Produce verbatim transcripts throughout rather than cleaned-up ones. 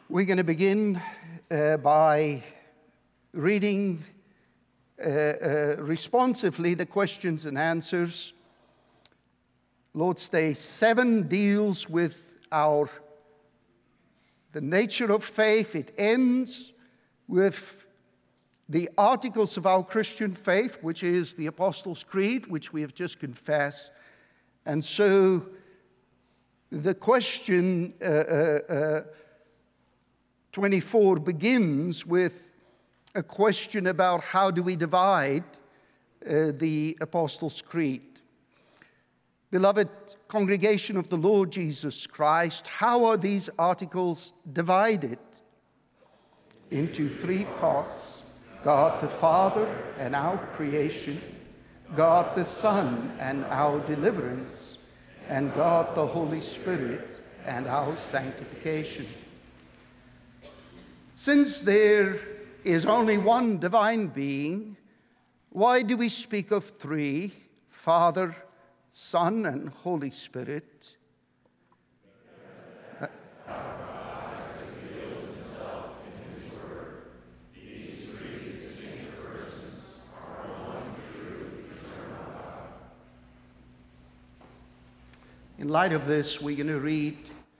We're going to begin uh, by reading uh, uh, responsively the questions and answers. Lord's Day seven deals with our the nature of faith. It ends with the articles of our Christian faith, which is the Apostles' Creed, which we have just confessed. And so the question uh, uh, uh, twenty-four begins with a question about how do we divide uh, the Apostles' Creed. Beloved congregation of the Lord Jesus Christ, how are these articles divided? Into three parts: God the Father and our creation, God the Son and our deliverance, and God the Holy Spirit and our sanctification. Since there is only one divine being, why do we speak of three: Father, Son, and Holy Spirit? Uh, In light of this, we're going to read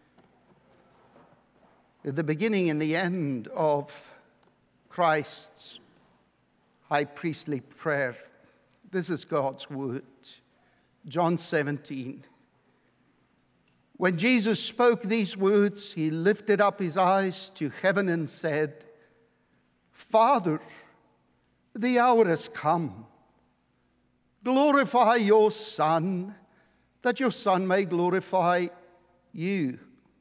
the beginning and the end of Christ's high priestly prayer. This is God's word. John seventeen. When Jesus spoke these words, he lifted up his eyes to heaven and said, Father, the hour has come. Glorify your Son, that your Son may glorify you.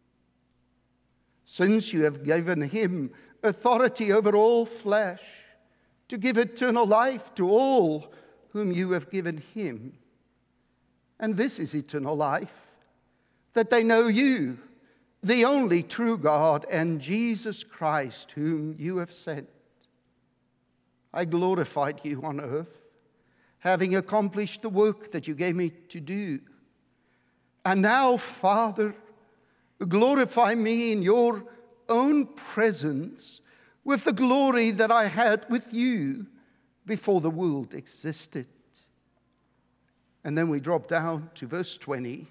Since you have given him authority over all flesh, to give eternal life to all whom you have given him. And this is eternal life, that they know you, the only true God, and Jesus Christ, whom you have sent. I glorified you on earth, having accomplished the work that you gave me to do. And now, Father, glorify me in your own presence with the glory that I had with you before the world existed. And then we drop down to verse twenty.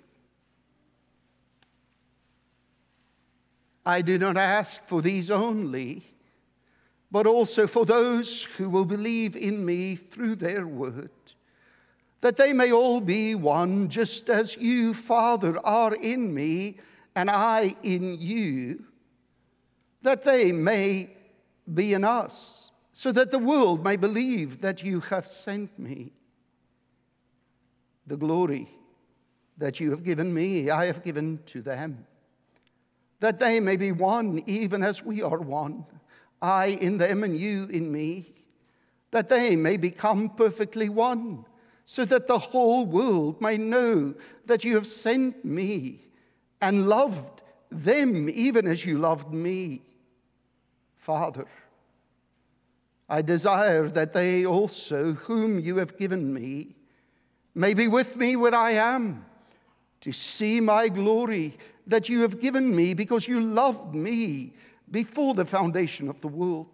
I do not ask for these only, but also for those who will believe in me through their word, that they may all be one, just as you, Father, are in me and I in you, that they may be in us, so that the world may believe that you have sent me. The glory that you have given me, I have given to them, that they may be one, even as we are one, I in them and you in me, that they may become perfectly one, so that the whole world may know that you have sent me and loved them even as you loved me. Father, I desire that they also, whom you have given me, may be with me where I am, to see my glory that you have given me because you loved me before the foundation of the world.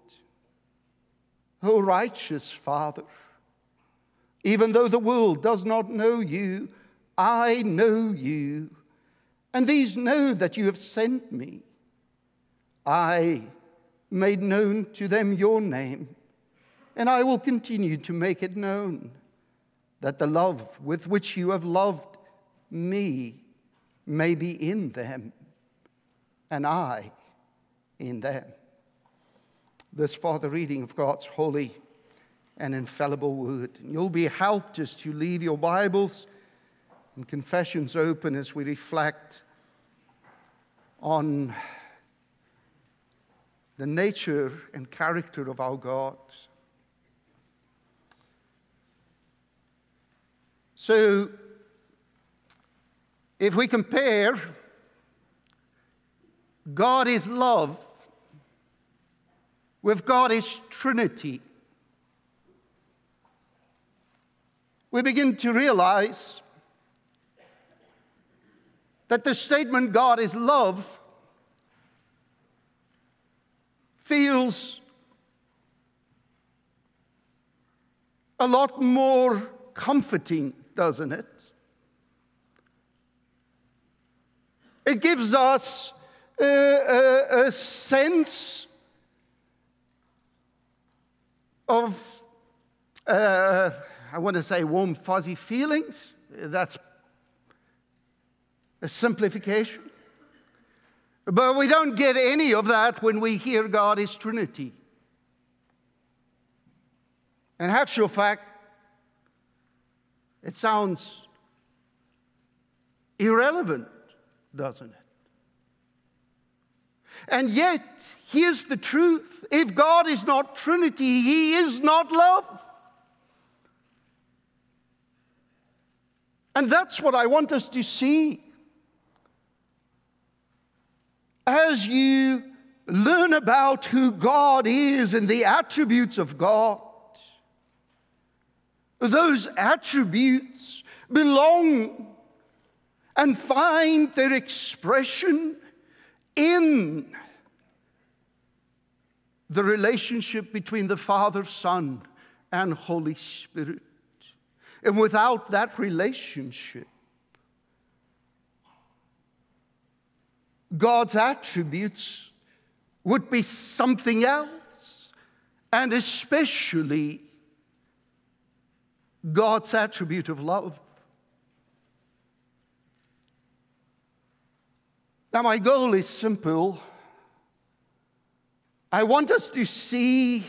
O righteous Father, even though the world does not know you, I know you, and these know that you have sent me. I made known to them your name, and I will continue to make it known, that the love with which you have loved me may be in them, and I in them. This for the reading of God's holy and infallible word. And you'll be helped as you leave your Bibles and confessions open as we reflect on the nature and character of our God. So, if we compare God is love with God is Trinity, we begin to realize that the statement God is love feels a lot more comforting, doesn't it? It gives us a, a, a sense of, uh, I want to say warm, fuzzy feelings. That's a simplification. But we don't get any of that when we hear God is Trinity. In actual fact, it sounds irrelevant, doesn't it? And yet, here's the truth. If God is not Trinity, He is not love. And that's what I want us to see. As you learn about who God is and the attributes of God, those attributes belong and find their expression in the relationship between the Father, Son, and Holy Spirit. And without that relationship, God's attributes would be something else, and especially God's attribute of love. Now, my goal is simple. I want us to see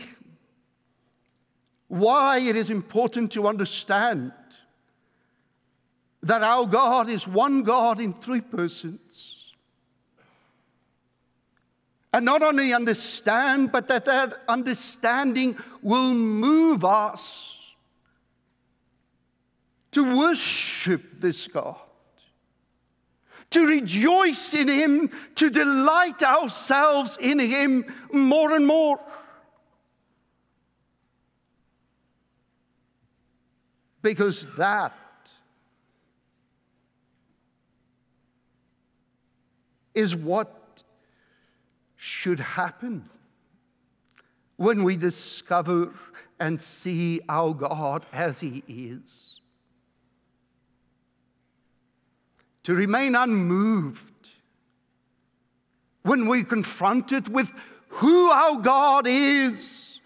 why it is important to understand that our God is one God in three persons. And not only understand, but that that understanding will move us to worship this God, to rejoice in Him, to delight ourselves in Him more and more. Because that is what should happen when we discover and see our God as He is. To remain unmoved when we're confronted with who our God is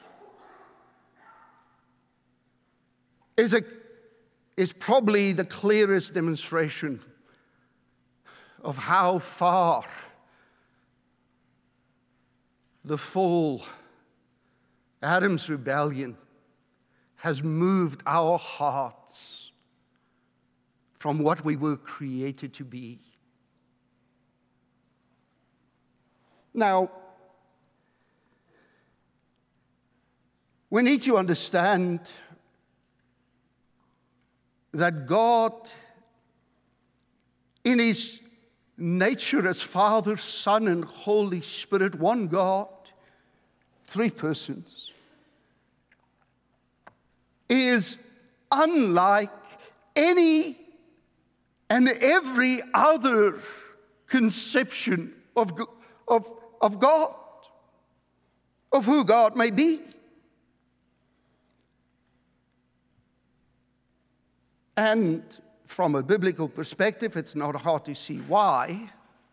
is, a, is probably the clearest demonstration of how far the fall, Adam's rebellion, has moved our hearts from what we were created to be. Now, we need to understand that God, in His nature as Father, Son, and Holy Spirit, one God, three persons, is unlike any and every other conception of, of, of God, of who God may be. And from a biblical perspective, it's not hard to see why.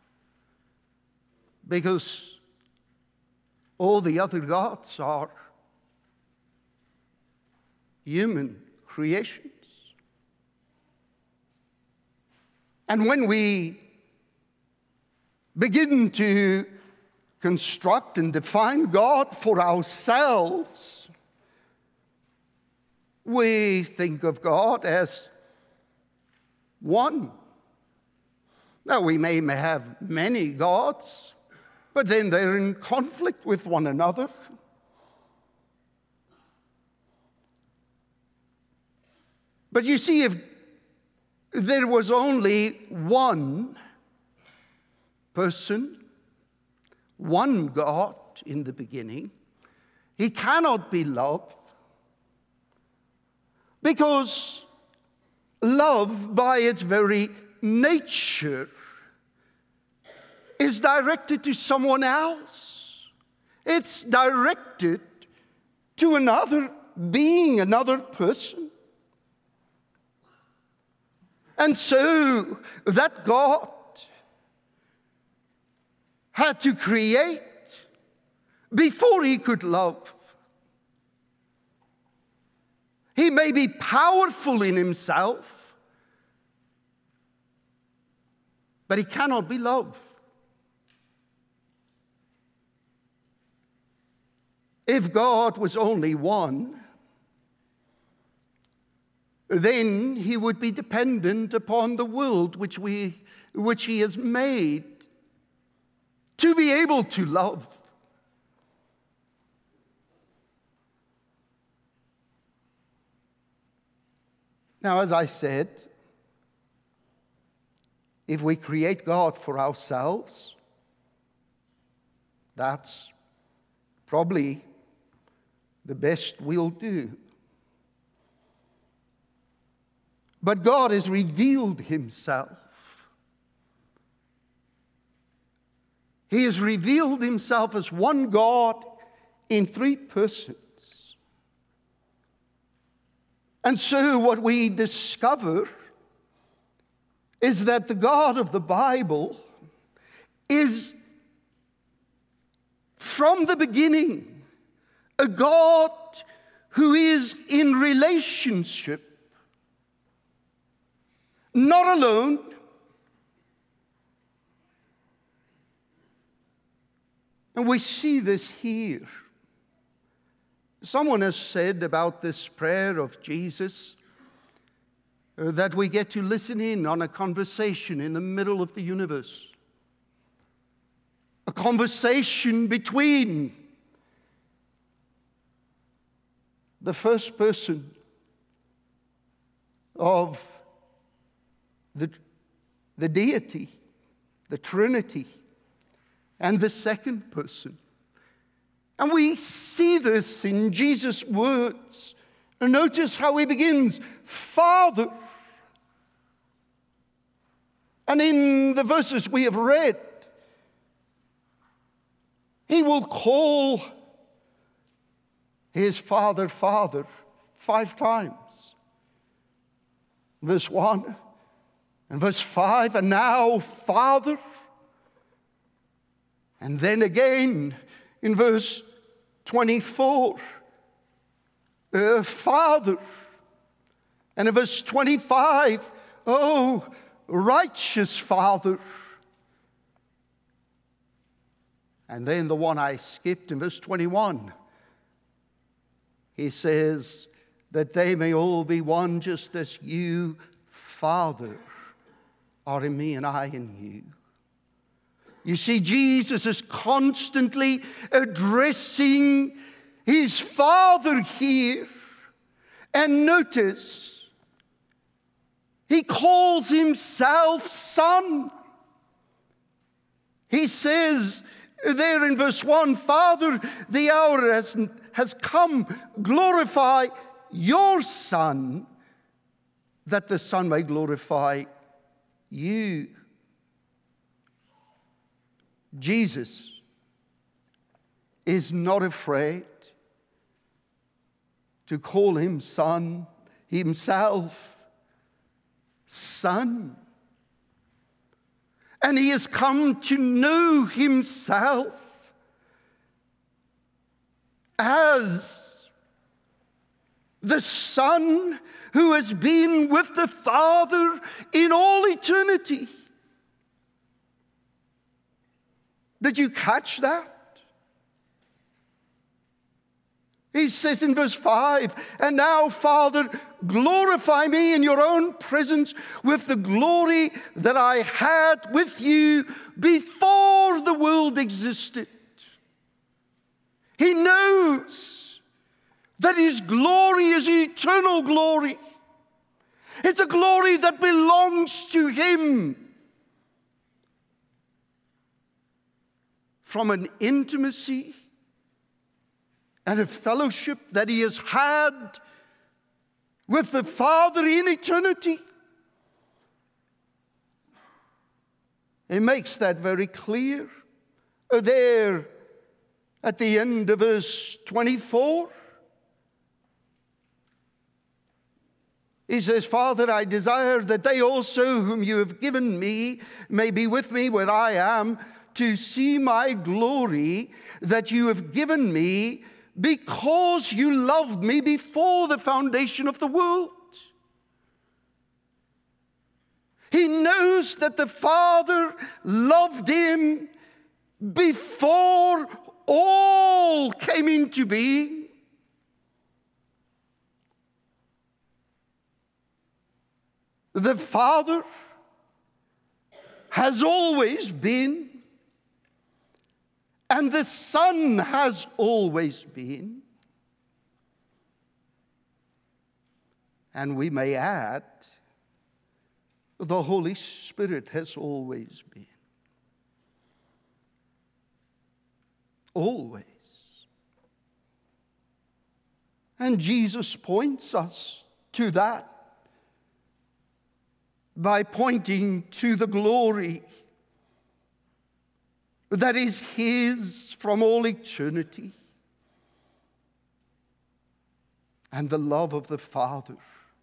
Because all the other gods are human creations. And when we begin to construct and define God for ourselves, we think of God as one. Now, we may have many gods, but then they're in conflict with one another. But you see, if there was only one person, one God in the beginning, He cannot be love, because love, by its very nature, is directed to someone else. It's directed to another being, another person. And so that God had to create before he could love. He may be powerful in himself, but he cannot be love. If God was only one, then he would be dependent upon the world which we, which he has made to be able to love. Now, as I said, if we create God for ourselves, that's probably the best we'll do. But God has revealed himself. He has revealed himself as one God in three persons. And so what we discover is that the God of the Bible is, from the beginning, a God who is in relationship, not alone, and we see this here. Someone has said about this prayer of Jesus uh, that we get to listen in on a conversation in the middle of the universe. A conversation between the first person of the, the deity, the Trinity, and the second person. And we see this in Jesus' words. And notice how he begins, Father. And in the verses we have read, he will call his Father, Father, five times. Verse one, and verse five, and now, Father. And then again in verse twenty-four, uh, Father. And in verse twenty-five, oh, righteous Father. And then the one I skipped in verse twenty-one, he says that they may all be one just as you, Father, are in me and I in you. You see, Jesus is constantly addressing his Father here. And notice, he calls himself Son. He says there in verse one, Father, the hour has, has come. Glorify your Son, that the Son may glorify you. Jesus is not afraid to call him Son, himself Son. And he has come to know himself as the Son who has been with the Father in all eternity. Did you catch that? He says in verse five, and now, Father, glorify me in your own presence with the glory that I had with you before the world existed. He knows that his glory is eternal glory. It's a glory that belongs to him. From an intimacy and a fellowship that he has had with the Father in eternity. He makes that very clear there At the end of verse twenty-four, he says, Father, I desire that they also whom you have given me may be with me where I am, to see my glory that you have given me, because you loved me before the foundation of the world. He knows that the Father loved him before all came into being. The Father has always been, and the Son has always been. And we may add, the Holy Spirit has always been. Always. And Jesus points us to that by pointing to the glory that is his from all eternity, and the love of the Father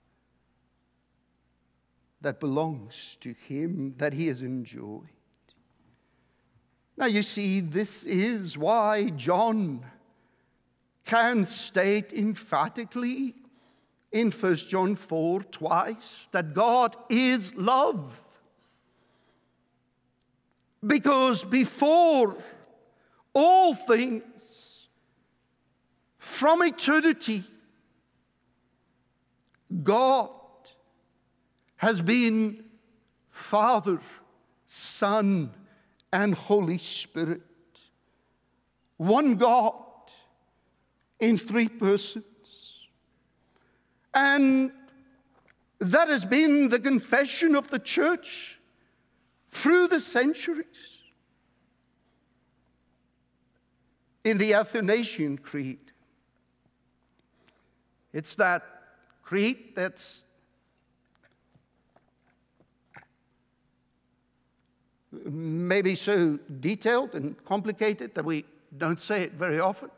that belongs to him, that he has enjoyed. Now you see, this is why John can state emphatically in First John four twice that God is love. Because before all things, from eternity, God has been Father, Son, and Holy Spirit. One God in three persons. And that has been the confession of the church through the centuries. In the Athanasian Creed, it's that creed that's maybe so detailed and complicated that we don't say it very often.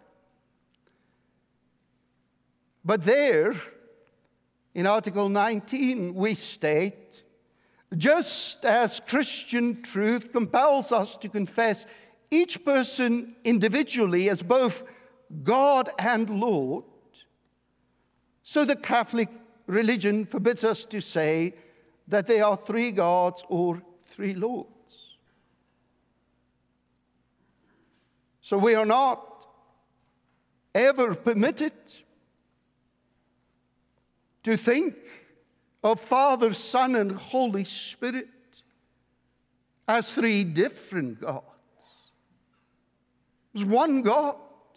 But there, in Article nineteen, we state, just as Christian truth compels us to confess each person individually as both God and Lord, so the Catholic religion forbids us to say that they are three gods or three lords. So we are not ever permitted to think of Father, Son, and Holy Spirit as three different gods. There's one God.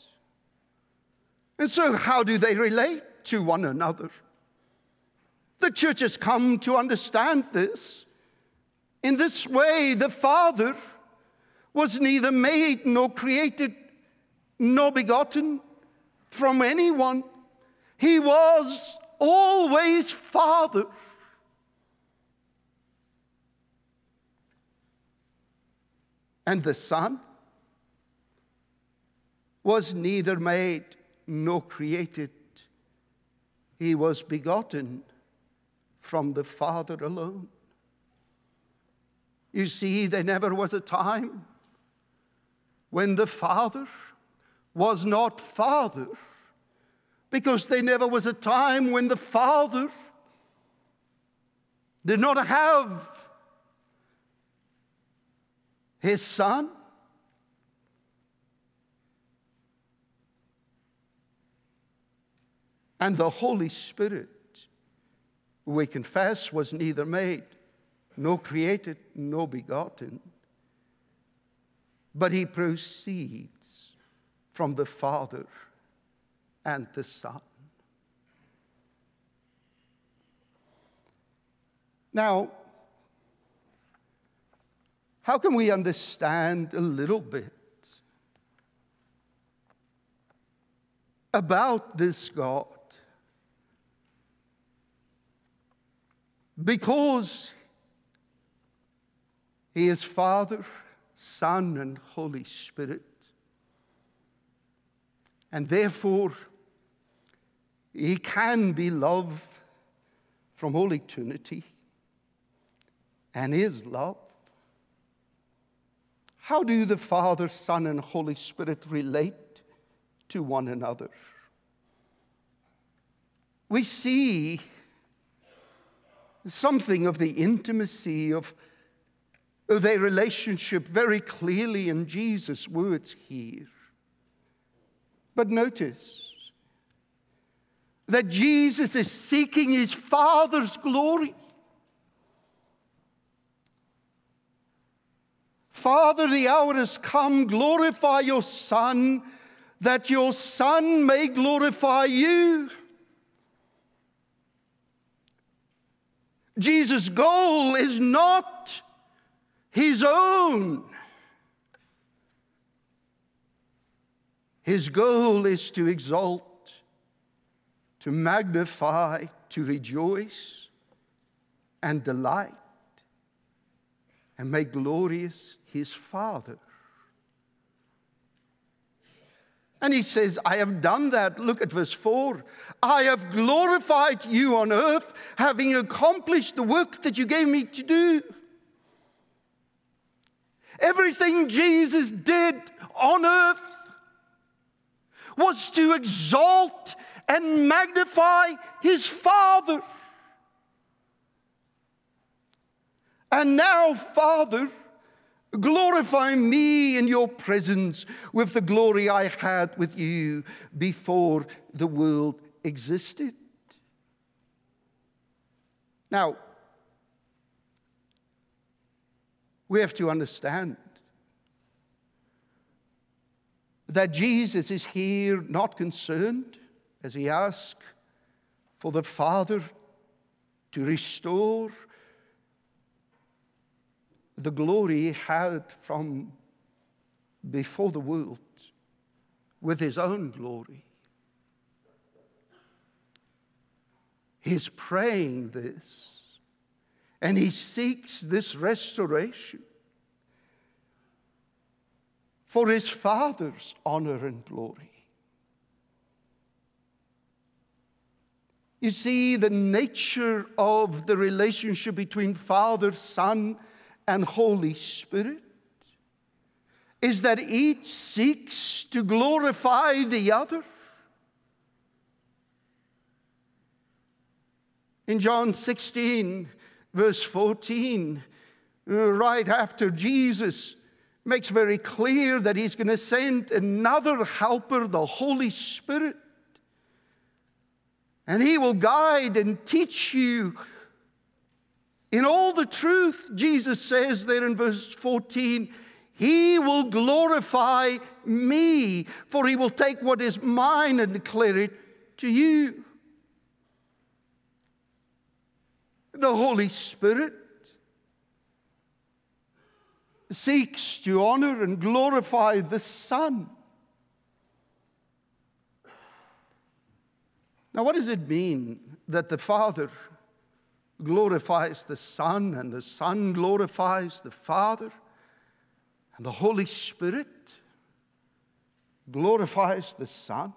And so how do they relate to one another? The church has come to understand this. In this way, the Father was neither made nor created nor begotten from anyone. He was always Father. And the Son was neither made nor created. He was begotten from the Father alone. You see, there never was a time when the Father was not Father, because there never was a time when the Father did not have his Son. And the Holy Spirit, we confess, was neither made, nor created, nor begotten, but he proceeds from the Father and the Son. Now, how can we understand a little bit about this God? Because he is Father, Son, and Holy Spirit, And therefore, he can be love from all eternity and is love. How do the Father, Son, and Holy Spirit relate to one another? We see something of the intimacy of, of their relationship very clearly in Jesus' words here. But notice that Jesus is seeking his Father's glory. Father, the hour has come. Glorify your Son, that your Son may glorify you. Jesus' goal is not his own. His goal is to exalt, to magnify, to rejoice, and delight, and make glorious his Father. And he says, I have done that. Look at verse four. I have glorified you on earth, having accomplished the work that you gave me to do. Everything Jesus did on earth was to exalt and magnify his Father. And now, Father, glorify me in your presence with the glory I had with you before the world existed. Now, we have to understand that Jesus is here not concerned, as he asks, for the Father to restore the glory he had from before the world with his own glory. He's praying this, and he seeks this restoration for his Father's honor and glory. You see, the nature of the relationship between Father, Son, and Holy Spirit is that each seeks to glorify the other. In John sixteen, verse fourteen, right after Jesus makes very clear that he's going to send another helper, the Holy Spirit, and he will guide and teach you in all the truth. Jesus says there in verse fourteen, he will glorify me, for he will take what is mine and declare it to you. The Holy Spirit seeks to honor and glorify the Son. Now, what does it mean that the Father glorifies the Son, and the Son glorifies the Father, and the Holy Spirit glorifies the Son?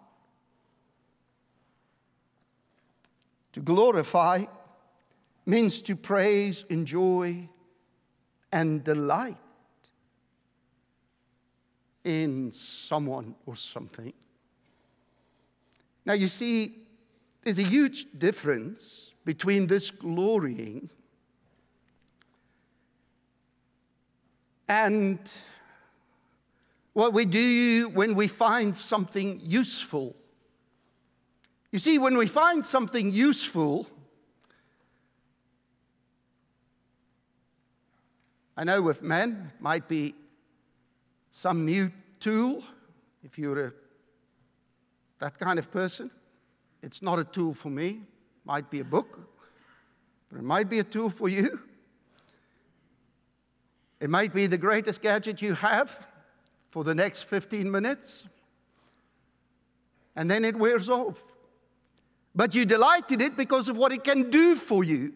To glorify means to praise, enjoy, and delight in someone or something. Now, you see, there's a huge difference between this glorying and what we do when we find something useful. You see, when we find something useful, I know with men, it might be some new tool. If you're a, that kind of person, it's not a tool for me. It might be a book, but it might be a tool for you. It might be the greatest gadget you have for the next fifteen minutes, and then it wears off. But you delight in it because of what it can do for you.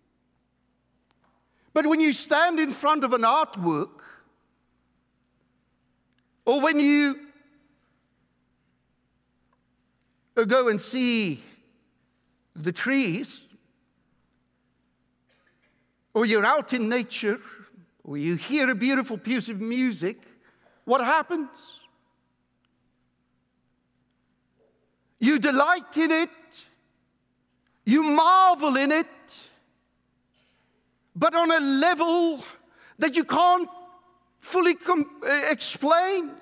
But when you stand in front of an artwork, or when you go and see the trees, or you're out in nature, or you hear a beautiful piece of music, what happens? You delight in it, you marvel in it, but on a level that you can't fully com- explain.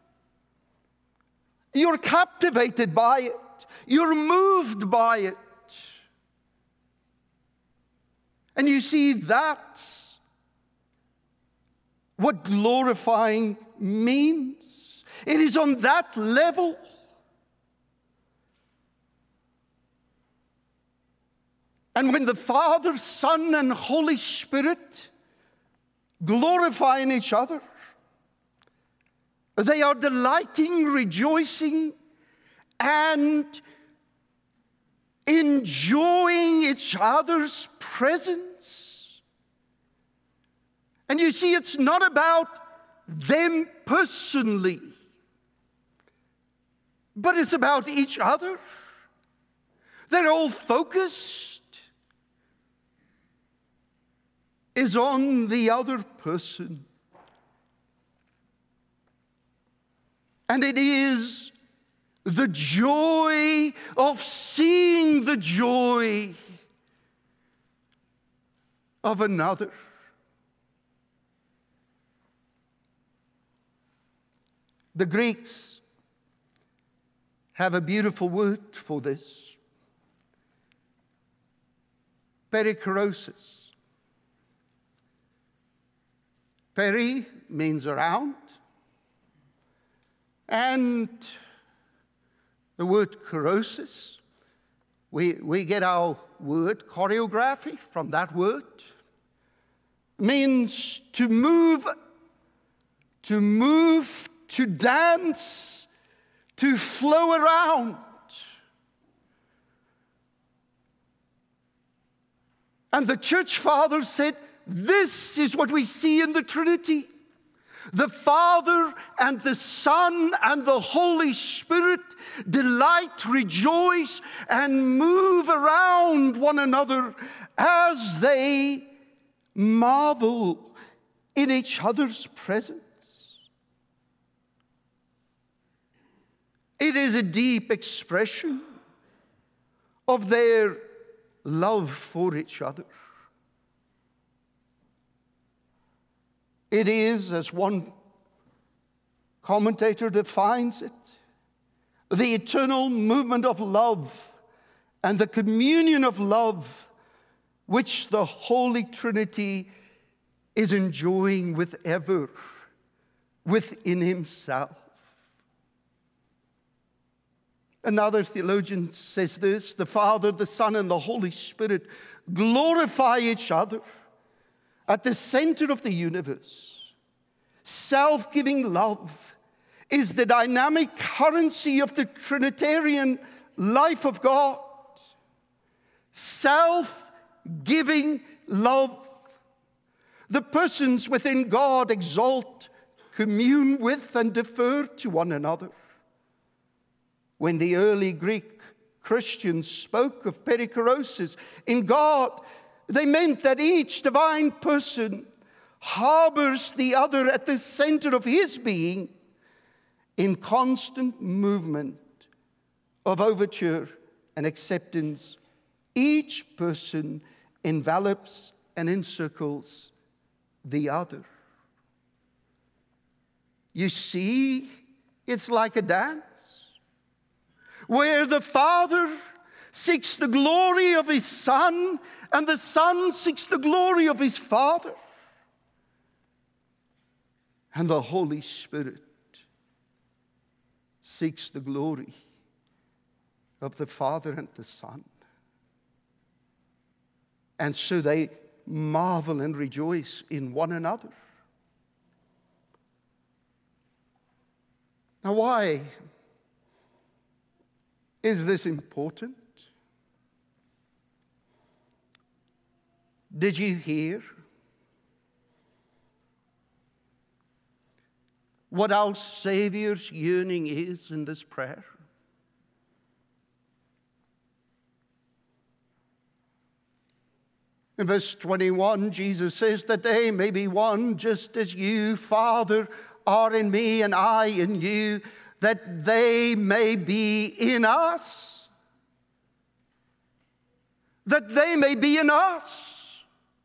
You're captivated by it. You're moved by it. And you see, that's what glorifying means. It is on that level. And when the Father, Son, and Holy Spirit glorify in each other, they are delighting, rejoicing, and enjoying each other's presence. And you see, it's not about them personally, but it's about each other. Their whole focus is on the other person. And it is the joy of seeing the joy of another. The Greeks have a beautiful word for this: perikorosis. Peri means around, and the word korosis, we, we get our word choreography from that word. Means to move, to move, to dance, to flow around. And the church fathers said, this is what we see in the Trinity. The Father and the Son and the Holy Spirit delight, rejoice, and move around one another as they marvel in each other's presence. It is a deep expression of their love for each other. It is, as one commentator defines it, the eternal movement of love and the communion of love which the Holy Trinity is enjoying with ever within himself. Another theologian says this: the Father, the Son, and the Holy Spirit glorify each other at the center of the universe. Self-giving love is the dynamic currency of the Trinitarian life of God. Self-giving love. The persons within God exalt, commune with, and defer to one another. When the early Greek Christians spoke of perikorosis in God, they meant that each divine person harbors the other at the center of his being in constant movement of overture and acceptance. Each person envelops and encircles the other. You see, it's like a dance where the Father seeks the glory of his Son, and the Son seeks the glory of his Father. And the Holy Spirit seeks the glory of the Father and the Son. And so they marvel and rejoice in one another. Now, why is this important? Did you hear what our Savior's yearning is in this prayer? In verse twenty-one, Jesus says that they may be one, just as you, Father, are in me and I in you, that they may be in us. That they may be in us.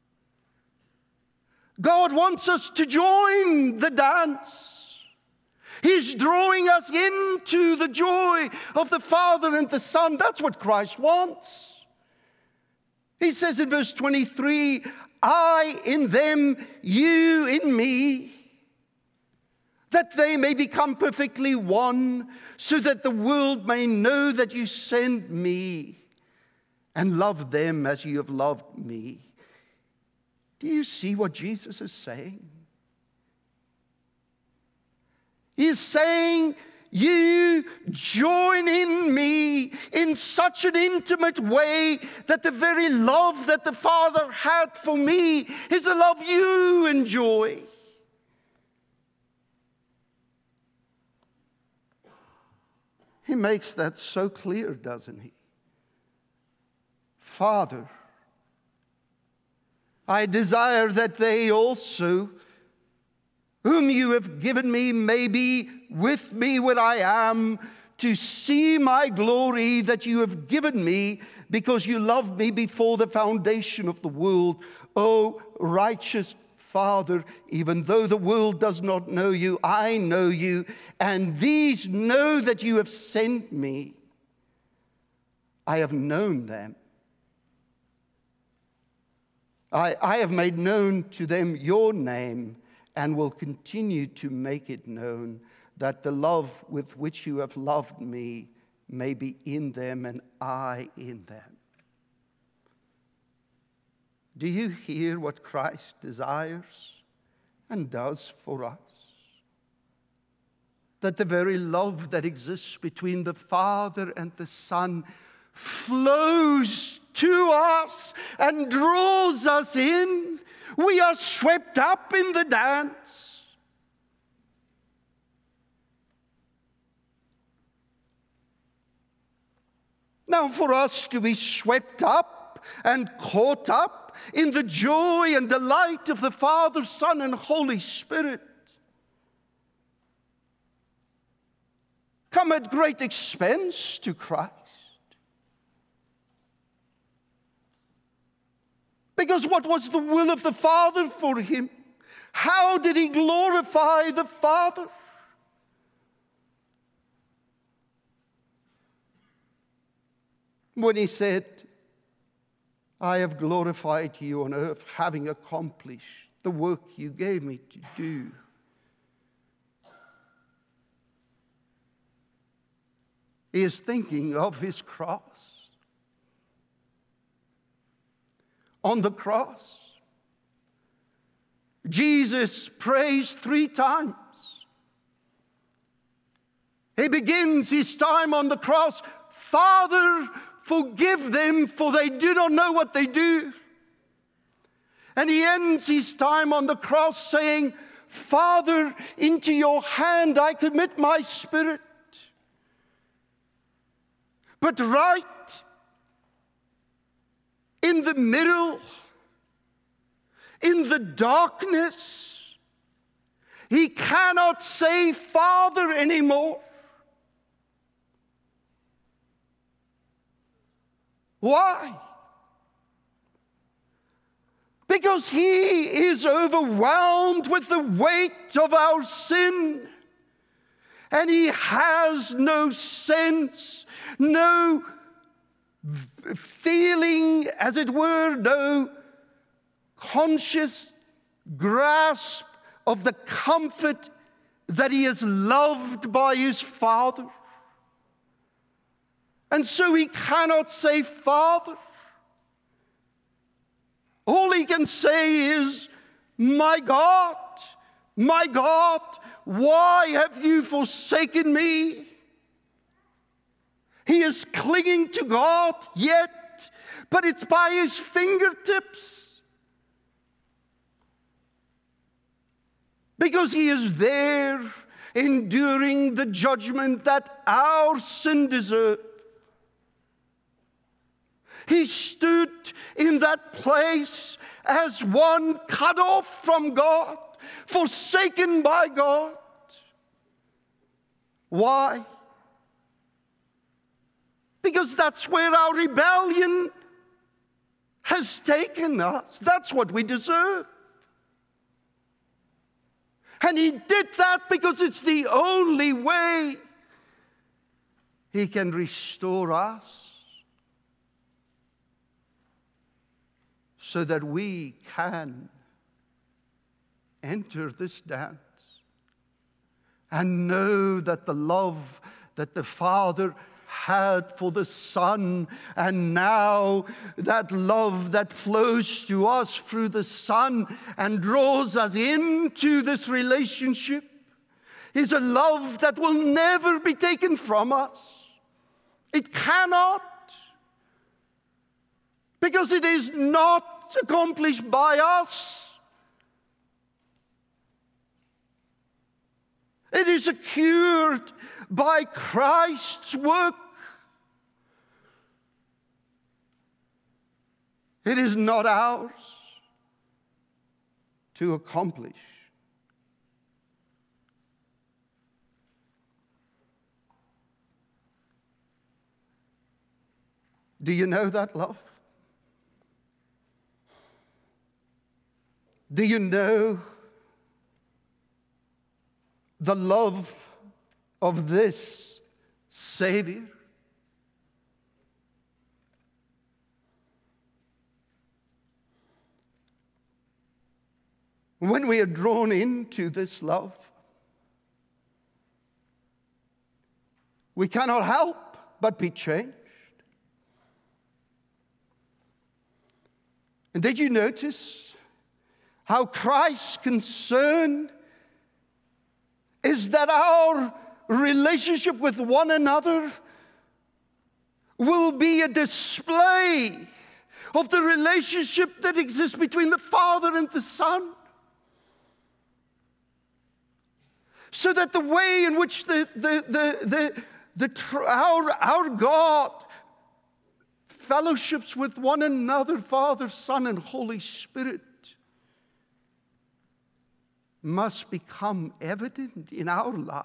God wants us to join the dance. He's drawing us into the joy of the Father and the Son. That's what Christ wants. He says in verse twenty-three, I in them, you in me, that they may become perfectly one, so that the world may know that you sent me and love them as you have loved me. Do you see what Jesus is saying? He is saying, you join in me in such an intimate way that the very love that the Father had for me is the love you enjoy. He makes that so clear, doesn't he? Father, I desire that they also, whom you have given me, may be with me where I am, to see my glory that you have given me, because you loved me before the foundation of the world. O righteous Father, even though the world does not know you, I know you, and these know that you have sent me. I have known them. I, I have made known to them your name, and will continue to make it known, that the love with which you have loved me may be in them and I in them. Do you hear what Christ desires and does for us? That the very love that exists between the Father and the Son flows to us and draws us in. We are swept up in the dance. Now, for us to be swept up and caught up in the joy and delight of the Father, Son, and Holy Spirit come at great expense to Christ. Because what was the will of the Father for him? How did he glorify the Father? When he said, I have glorified you on earth, having accomplished the work you gave me to do. He is thinking of his cross. On the cross, Jesus prays three times. He begins his time on the cross, Father, forgive them, for they do not know what they do. And he ends his time on the cross saying, Father, into your hand I commit my spirit. But right in the middle, in the darkness, he cannot say Father anymore. Why? Because he is overwhelmed with the weight of our sin, and he has no sense, no feeling, as it were, no conscious grasp of the comfort that he is loved by his Father. And so he cannot say Father. All he can say is, my God, my God, why have you forsaken me? He is clinging to God yet, but it's by his fingertips. Because he is there enduring the judgment that our sin deserves. He stood in that place as one cut off from God, forsaken by God. Why? Because that's where our rebellion has taken us. That's what we deserve. And he did that because it's the only way he can restore us so that we can enter this dance and know that the love that the Father had for the Son, and now that love that flows to us through the Son and draws us into this relationship, is a love that will never be taken from us. It cannot, because it is not accomplished by us. It is secured by Christ's work. It is not ours to accomplish. Do you know that love? Do you know the love of this Savior? When we are drawn into this love, we cannot help but be changed. And did you notice how Christ's concern is that our relationship with one another will be a display of the relationship that exists between the Father and the Son? So that the way in which the, the, the, the, the, our, our God fellowships with one another, Father, Son, and Holy Spirit, must become evident in our life.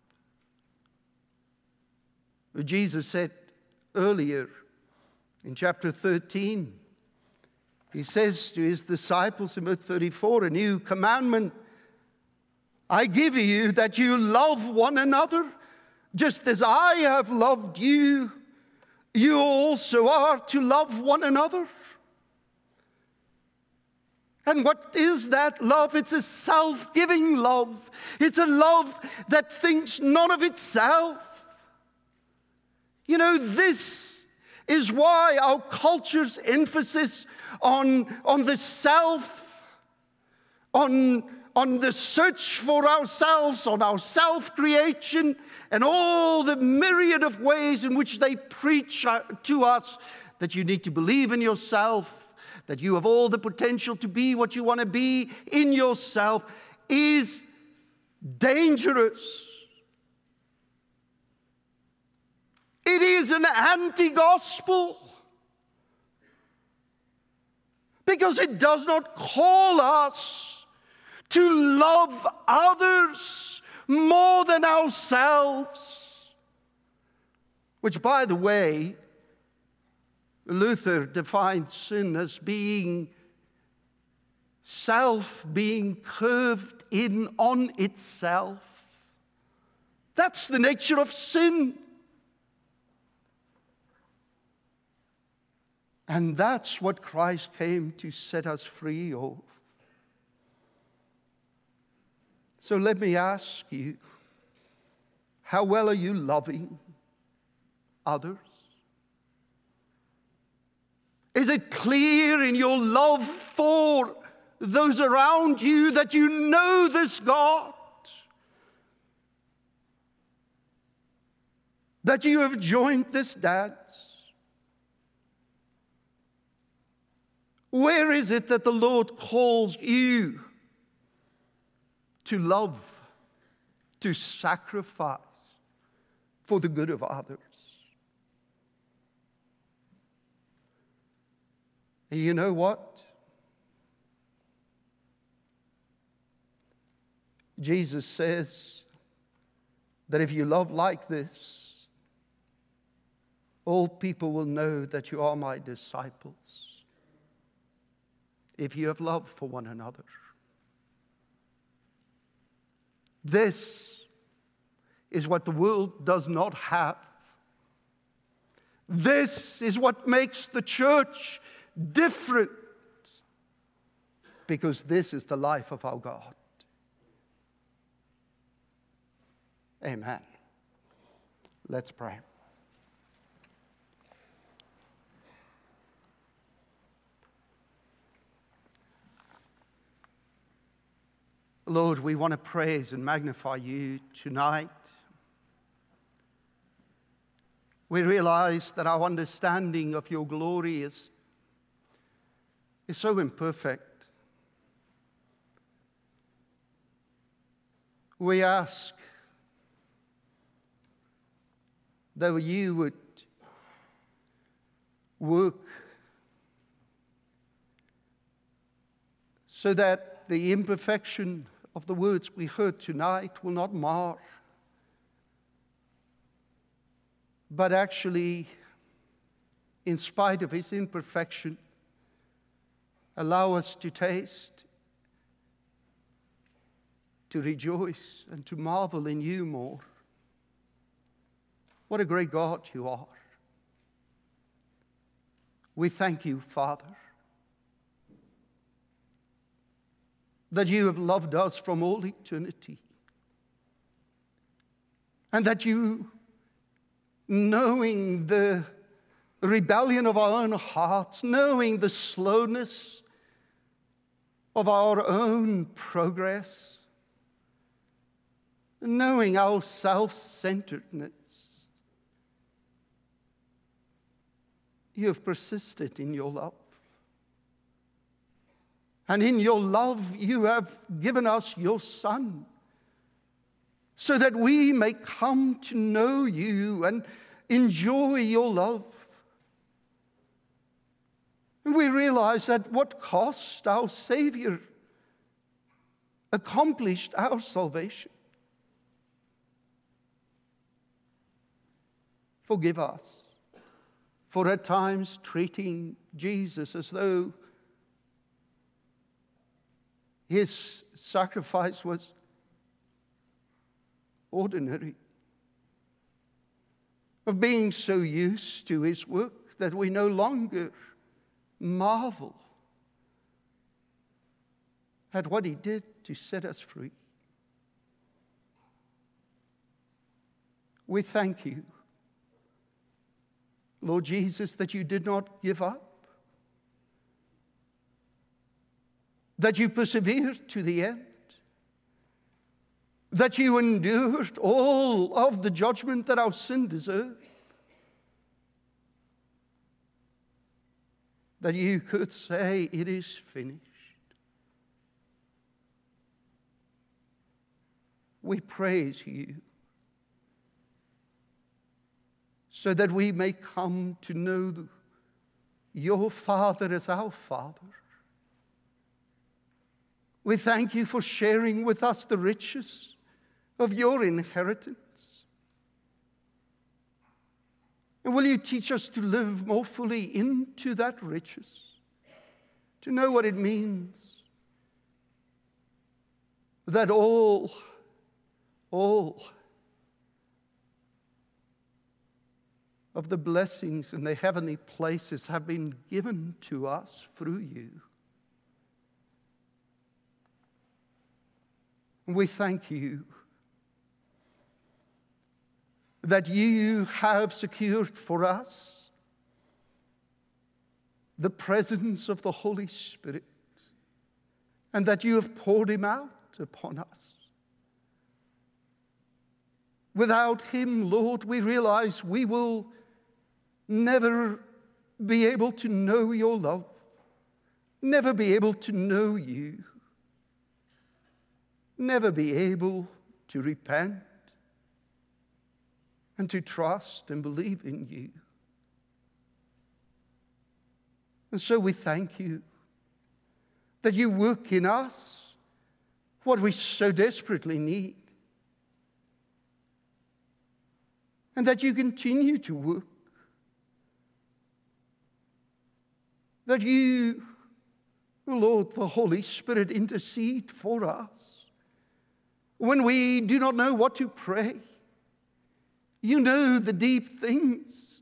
Jesus said earlier in chapter thirteen, he says to his disciples in verse thirty-four, a new commandment I give you, that you love one another, just as I have loved you, you also are to love one another. And what is that love? It's a self-giving love. It's a love that thinks none of itself. You know, this is why our culture's emphasis on, on the self, on on the search for ourselves, on our self-creation, and all the myriad of ways in which they preach to us that you need to believe in yourself, that you have all the potential to be what you want to be in yourself, is dangerous. It is an anti-gospel, because it does not call us to love others more than ourselves. Which, by the way, Luther defined sin as being self being curved in on itself. That's the nature of sin. And that's what Christ came to set us free of. So let me ask you, how well are you loving others? Is it clear in your love for those around you that you know this God? That you have joined this dance? Where is it that the Lord calls you to love, to sacrifice for the good of others? And you know what? Jesus says that if you love like this, all people will know that you are my disciples. If you have love for one another. This is what the world does not have. This is what makes the church different, because this is the life of our God. Amen. Let's pray. Lord, we want to praise and magnify you tonight. We realize that our understanding of your glory is, is so imperfect. We ask that you would work so that the imperfection of the words we heard tonight will not mar, but actually, in spite of his imperfection, allow us to taste, to rejoice, and to marvel in you more. What a great God you are. We thank you, Father, that you have loved us from all eternity, and that you, knowing the rebellion of our own hearts, knowing the slowness of our own progress, knowing our self-centeredness, you have persisted in your love. And in your love, you have given us your Son, so that we may come to know you and enjoy your love. And we realize at what cost our Savior accomplished our salvation. Forgive us for at times treating Jesus as though his sacrifice was ordinary, of being so used to his work that we no longer marvel at what he did to set us free. We thank you, Lord Jesus, that you did not give up, that you persevered to the end, that you endured all of the judgment that our sin deserved, that you could say, it is finished. We praise you so that we may come to know your Father as our Father. We thank you for sharing with us the riches of your inheritance. And will you teach us to live more fully into that riches, to know what it means that all, all of the blessings in the heavenly places have been given to us through you. And we thank you that you have secured for us the presence of the Holy Spirit, and that you have poured him out upon us. Without him, Lord, we realize we will never be able to know your love, never be able to know you, never be able to repent and to trust and believe in you. And so we thank you that you work in us what we so desperately need. And that you continue to work. That you, Lord, the Holy Spirit, intercede for us. When we do not know what to pray, you know the deep things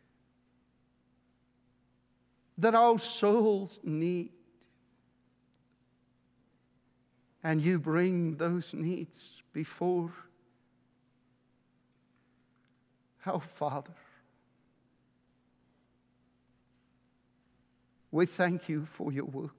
that our souls need. And you bring those needs before our Father. We thank you for your work.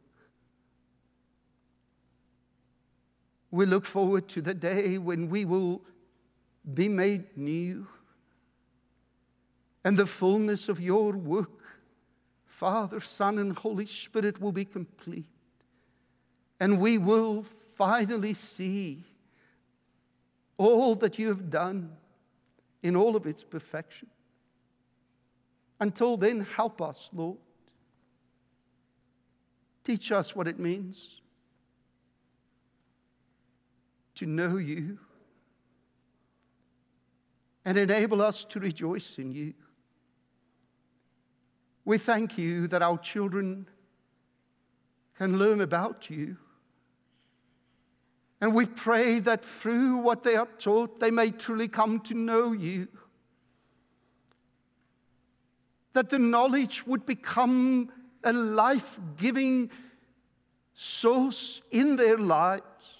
We look forward to the day when we will be made new and the fullness of your work, Father, Son, and Holy Spirit, will be complete. And we will finally see all that you have done in all of its perfection. Until then, help us, Lord. Teach us what it means to know you and enable us to rejoice in you. We thank you that our children can learn about you. And we pray that through what they are taught, they may truly come to know you. That the knowledge would become a life-giving source in their lives.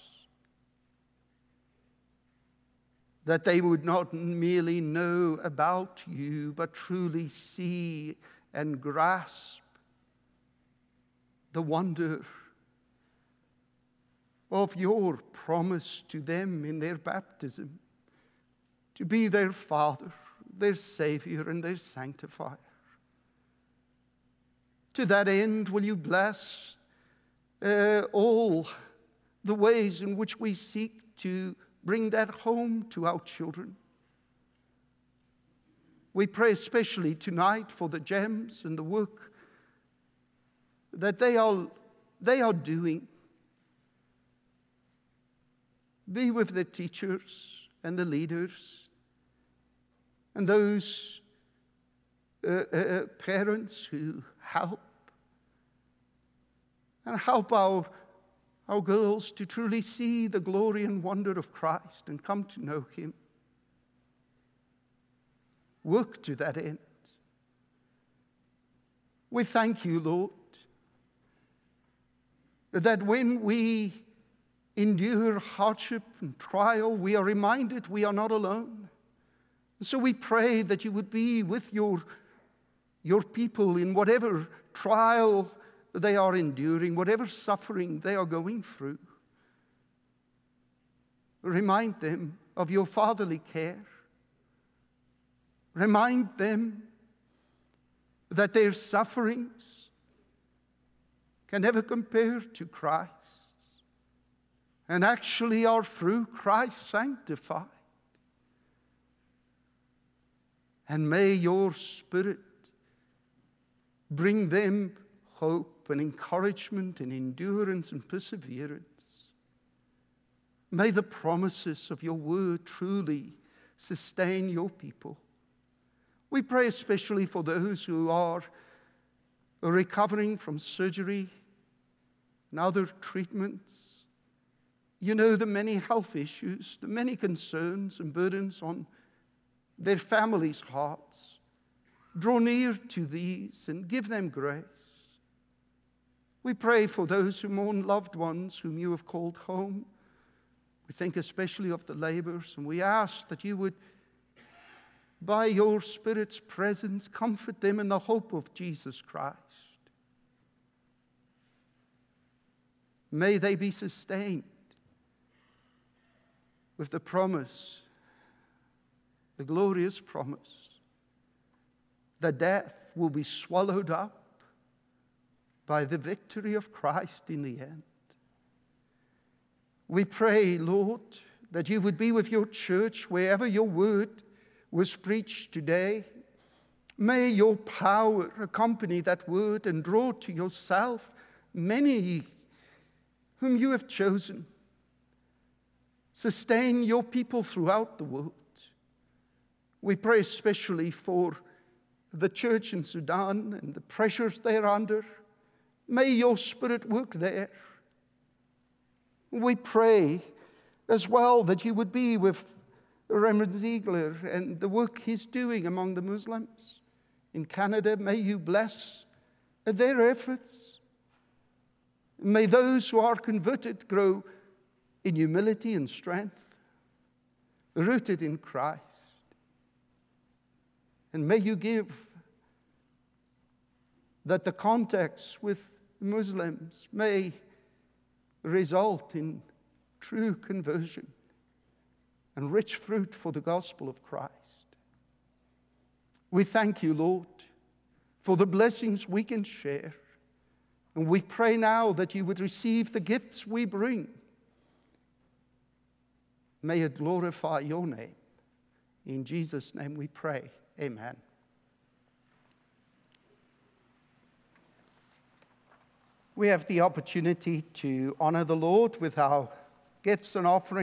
That they would not merely know about you, but truly see and grasp the wonder of your promise to them in their baptism, to be their Father, their Savior, and their Sanctifier. To that end, will you bless uh, all the ways in which we seek to bring that home to our children. We pray especially tonight for the gems and the work that they are, they are doing. Be with the teachers and the leaders and those uh, uh, parents who help. And help our, our girls to truly see the glory and wonder of Christ and come to know him. Work to that end. We thank you, Lord, that when we endure hardship and trial, we are reminded we are not alone. So we pray that you would be with your, your people in whatever trial they are enduring, whatever suffering they are going through. Remind them of your fatherly care. Remind them that their sufferings can never compare to Christ, and actually are through Christ sanctified. And may your Spirit bring them hope and encouragement and endurance and perseverance. May the promises of your word truly sustain your people. We pray especially for those who are recovering from surgery and other treatments. You know the many health issues, the many concerns and burdens on their families' hearts. Draw near to these and give them grace. We pray for those who mourn loved ones whom you have called home. We think especially of the laborers, and we ask that you would, by your Spirit's presence, comfort them in the hope of Jesus Christ. May they be sustained with the promise, the glorious promise, that death will be swallowed up by the victory of Christ in the end. We pray, Lord, that you would be with your church wherever your word was preached today, May your power accompany that word and draw to yourself many whom you have chosen. Sustain your people throughout the world. We pray especially for the church in Sudan and the pressures they're under. May your Spirit work there. We pray as well that you would be with Reverend Ziegler and the work he's doing among the Muslims in Canada. May you bless their efforts. May those who are converted grow in humility and strength, rooted in Christ. And may you give that the context with Muslims may result in true conversion and rich fruit for the gospel of Christ. We thank you, Lord, for the blessings we can share. And we pray now that you would receive the gifts we bring. May it glorify your name. In Jesus' name we pray. Amen. We have the opportunity to honor the Lord with our gifts and offerings.